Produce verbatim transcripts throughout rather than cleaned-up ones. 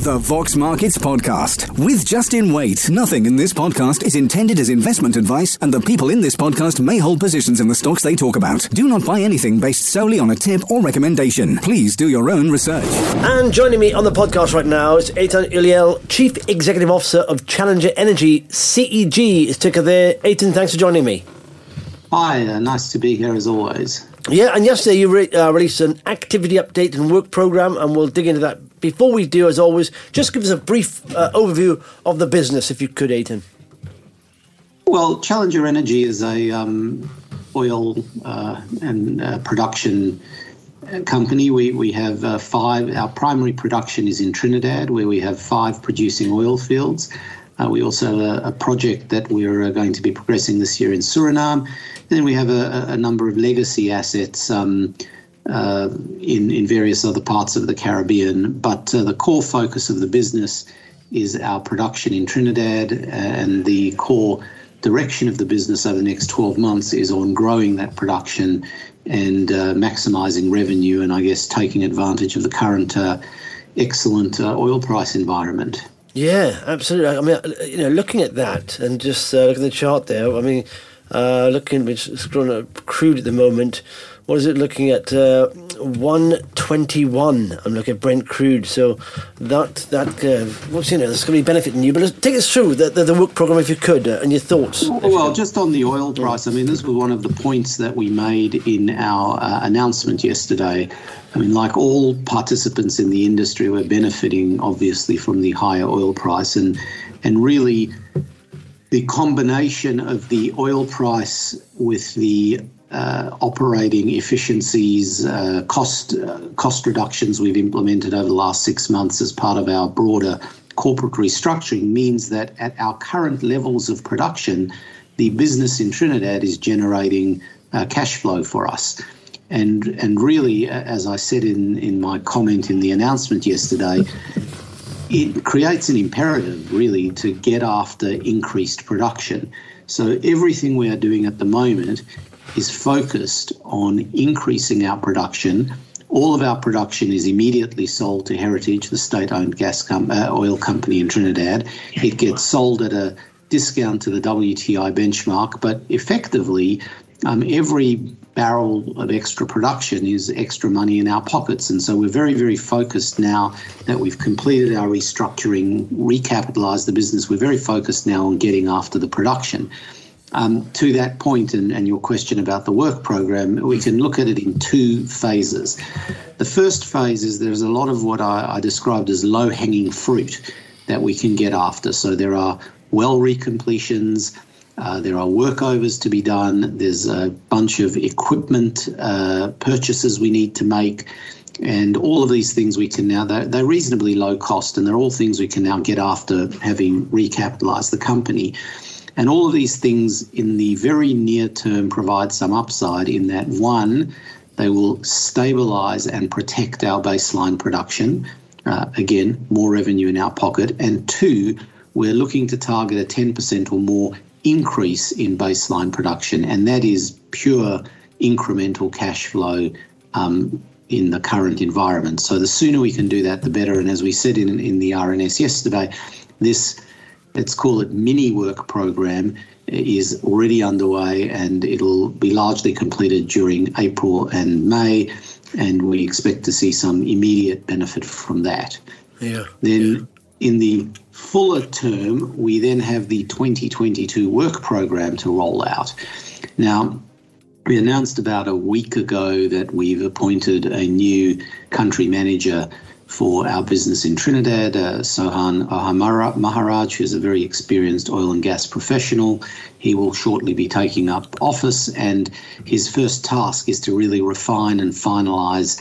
The Vox Markets Podcast with Justin Waite. Nothing in this podcast is intended as investment advice, and the people in this podcast may hold positions in the stocks they talk about. Do not buy anything based solely on a tip or recommendation. Please do your own research. And joining me on the podcast right now is Eitan Uliel, Chief Executive Officer of Challenger Energy. C E G is ticker there. Eitan, thanks for joining me. Hi, uh, nice to be here as always. Yeah, and yesterday you re- uh, released an activity update and work programme, and we'll dig into that. Before we do, as always, just give us a brief uh, overview of the business, if you could, Eitan. Well, Challenger Energy is a um, oil uh, and uh, production company. We we have uh, five. Our primary production is in Trinidad, where we have five producing oil fields. Uh, we also have a, a project that we're uh, going to be progressing this year in Suriname. Then we have a, a number of legacy assets um, uh, in, in various other parts of the Caribbean. But uh, the core focus of the business is our production in Trinidad, and the core direction of the business over the next twelve months is on growing that production and uh, maximising revenue and, I guess, taking advantage of the current uh, excellent uh, oil price environment. Yeah, absolutely. I mean, you know, looking at that and just uh, look at the chart there, I mean, Uh, looking, it's scrolling at crude at the moment. What is it looking at? Uh, one twenty-one. I'm looking at Brent crude. So that that uh, what's you know that's going to be benefiting you. But let's take us through the, the, the work program if you could uh, and your thoughts. Well, just on the oil price, I mean, this was one of the points that we made in our uh, announcement yesterday. I mean, like all participants in the industry, we're benefiting obviously from the higher oil price, and and really, the combination of the oil price with the uh, operating efficiencies, uh, cost uh, cost reductions we've implemented over the last six months as part of our broader corporate restructuring means that at our current levels of production, the business in Trinidad is generating uh, cash flow for us. And and really, as I said in, in my comment in the announcement yesterday, it creates an imperative, really, to get after increased production. So everything we are doing at the moment is focused on increasing our production. All of our production is immediately sold to Heritage, the state-owned gas com- uh, oil company in Trinidad. It gets sold at a discount to the W T I benchmark, but effectively, um, every barrel of extra production is extra money in our pockets. And so we're very, very focused now that we've completed our restructuring, recapitalised the business. We're very focused now on getting after the production. Um, to that point, and, and your question about the work program, we can look at it in two phases. The first phase is there's a lot of what I, I described as low-hanging fruit that we can get after. So there are well recompletions, Uh, there are workovers to be done. There's a bunch of equipment uh, purchases we need to make. And all of these things we can now, they're, they're reasonably low cost, and they're all things we can now get after having recapitalised the company. And all of these things in the very near term provide some upside in that, one, they will stabilise and protect our baseline production. Uh, again, more revenue in our pocket. And two, we're looking to target a ten percent or more increase in baseline production, and that is pure incremental cash flow um, in the current environment. So the sooner we can do that, the better. And as we said in, in the R N S yesterday, this, let's call it mini work program, is already underway, and it'll be largely completed during April and May, and we expect to see some immediate benefit from that. Yeah. Then yeah. in the fuller term, we then have the twenty twenty-two work program to roll out. Now, we announced about a week ago that we've appointed a new country manager for our business in Trinidad, uh, Sohan Maharaj, who's a very experienced oil and gas professional. He will shortly be taking up office, and his first task is to really refine and finalise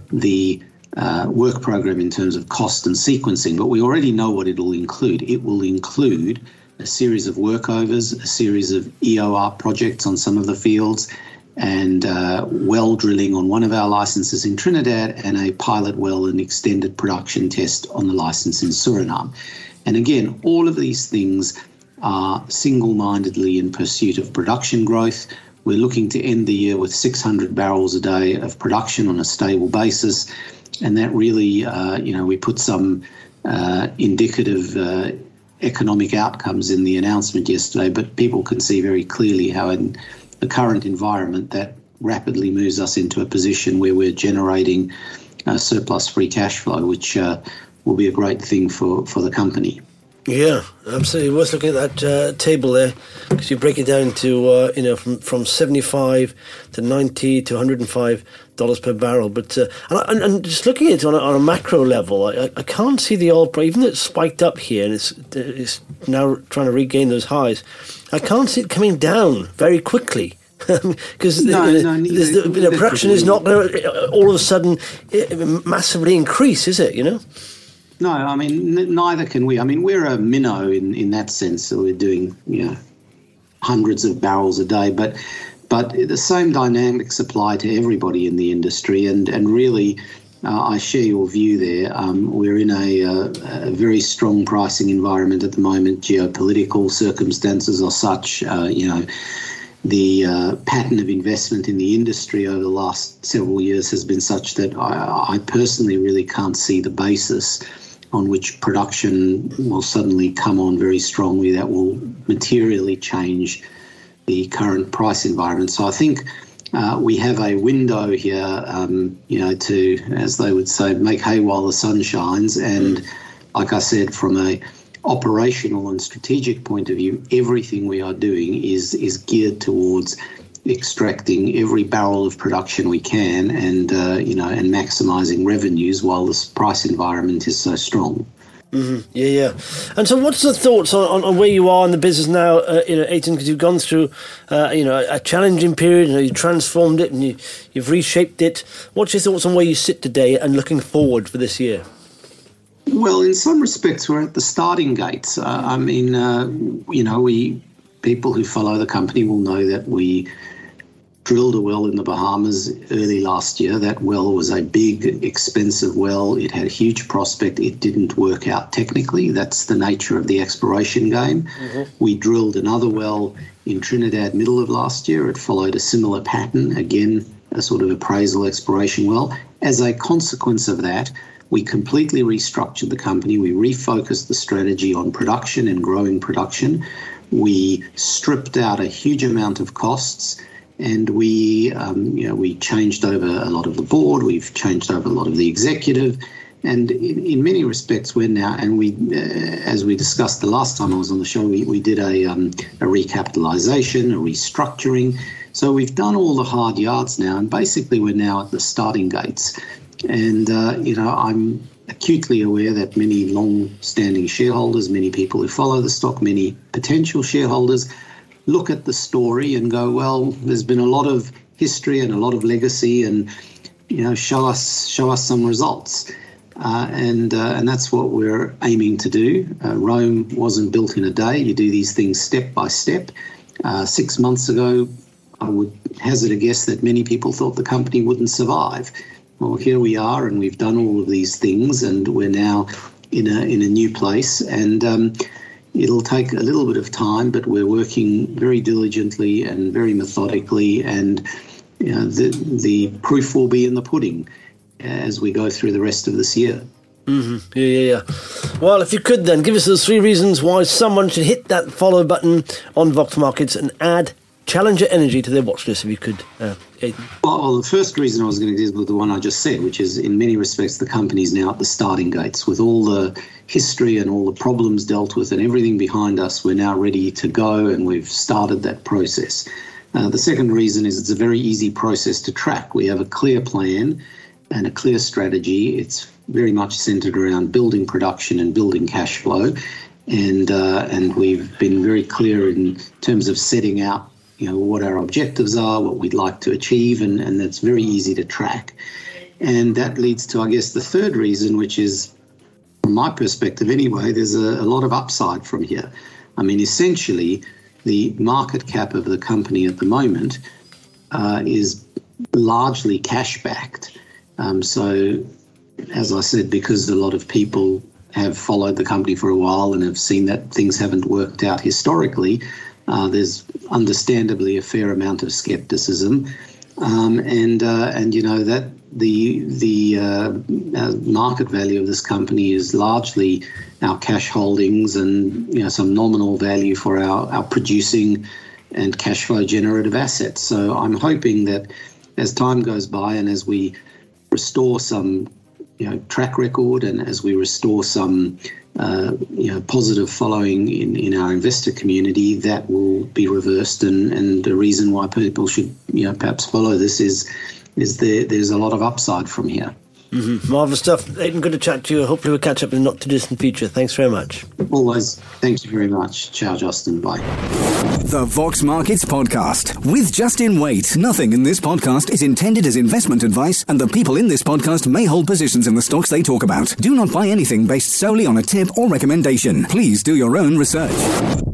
the Uh, work program in terms of cost and sequencing, but we already know what it will include. It will include a series of workovers, a series of E O R projects on some of the fields, and uh, well drilling on one of our licenses in Trinidad, and a pilot well and extended production test on the license in Suriname. And again, all of these things are single-mindedly in pursuit of production growth. We're looking to end the year with six hundred barrels a day of production on a stable basis. and that really, uh, you know, we put some uh, indicative uh, economic outcomes in the announcement yesterday, but people can see very clearly how in the current environment that rapidly moves us into a position where we're generating uh, surplus free cash flow, which uh, will be a great thing for, for the company. Yeah, absolutely. Worth looking at that uh, table there, because you break it down to, uh, you know, from, from seventy-five to ninety to one hundred five dollars per barrel. But uh, and, and just looking at it on a, on a macro level, I, I can't see the oil price, even though it's spiked up here and it's, it's now trying to regain those highs, I can't see it coming down very quickly. Because no, the, no, the, the, the production is not going to all of a sudden massively increase, is it, you know? No, I mean, n- neither can we. I mean, we're a minnow in, in that sense. So we're doing, you know, hundreds of barrels a day. But but the same dynamics apply to everybody in the industry. And, and really, uh, I share your view there. Um, we're in a, a, a very strong pricing environment at the moment. Geopolitical circumstances are such, uh, you know, the uh, pattern of investment in the industry over the last several years has been such that I, I personally really can't see the basis on which production will suddenly come on very strongly that will materially change the current price environment. So I think uh, we have a window here, um, you know, to, as they would say, make hay while the sun shines. And like I said, from a operational and strategic point of view, everything we are doing is is geared towards extracting every barrel of production we can, and uh, you know, and maximising revenues while this price environment is so strong. Mm-hmm. Yeah, yeah. And so, what's the thoughts on, on, on where you are in the business now, uh, you know, Eitan? Because you've gone through, uh, you know, a challenging period. You know, you transformed it and you, you've reshaped it. What's your thoughts on where you sit today and looking forward for this year? Well, in some respects, we're at the starting gates. Uh, I mean, uh, you know, we people who follow the company will know that we drilled a well in the Bahamas early last year. That well was a big, expensive well. It had a huge prospect. It didn't work out technically. That's the nature of the exploration game. Mm-hmm. We drilled another well in Trinidad middle of last year. It followed a similar pattern, again, a sort of appraisal exploration well. As a consequence of that, we completely restructured the company. We refocused the strategy on production and growing production. We stripped out a huge amount of costs, and we, um, you know, we changed over a lot of the board. We've changed over a lot of the executive, and in, in many respects, we're now. And we, uh, as we discussed the last time I was on the show, we, we did a um, a recapitalisation, a restructuring. So we've done all the hard yards now, and basically we're now at the starting gates. And, uh, you know, I'm acutely aware that many long-standing shareholders, many people who follow the stock, many potential shareholders look at the story and go, well, there's been a lot of history and a lot of legacy, and, you know, show us show us some results. Uh, and uh, and that's what we're aiming to do. Uh, Rome wasn't built in a day. You do these things step by step. Uh, six months ago, I would hazard a guess that many people thought the company wouldn't survive. Well, here we are, and we've done all of these things, and we're now in a in a new place. And um, it'll take a little bit of time, but we're working very diligently and very methodically, and you know, the the proof will be in the pudding as we go through the rest of this year. Mm-hmm. Yeah, yeah, yeah. Well, if you could then give us those three reasons why someone should hit that follow button on Vox Markets and add Challenger Energy to their watch list, if you could. Uh, well, the first reason I was going to do was the one I just said, which is in many respects the company's now at the starting gates. With all the history and all the problems dealt with and everything behind us, we're now ready to go, and we've started that process. Uh, the second reason is it's a very easy process to track. We have a clear plan and a clear strategy. It's very much centred around building production and building cash flow, and uh, and we've been very clear in terms of setting out, you know, what our objectives are, what we'd like to achieve, and, and that's very easy to track. And that leads to, I guess, the third reason, which is, from my perspective anyway, there's a, a lot of upside from here. I mean, essentially, the market cap of the company at the moment uh, is largely cash-backed. Um, so, as I said, because a lot of people have followed the company for a while and have seen that things haven't worked out historically, Uh, there's understandably a fair amount of scepticism. Um, and uh, and you know that the the uh, market value of this company is largely our cash holdings and you know some nominal value for our, our producing and cash flow generative assets. So I'm hoping that as time goes by and as we restore some you know track record and as we restore some uh, you know positive following in, in our investor community, that will be reversed. And, and the reason why people should you know perhaps follow this is is there there's a lot of upside from here. Mm-hmm. Marvellous stuff. Aidan, good to chat to you. Hopefully we'll catch up in the not too distant future. Thanks very much. Always. Thank you very much. Ciao, Justin. Bye. The Vox Markets Podcast with Justin Waite. Nothing in this podcast is intended as investment advice, and the people in this podcast may hold positions in the stocks they talk about. Do not buy anything based solely on a tip or recommendation. Please do your own research.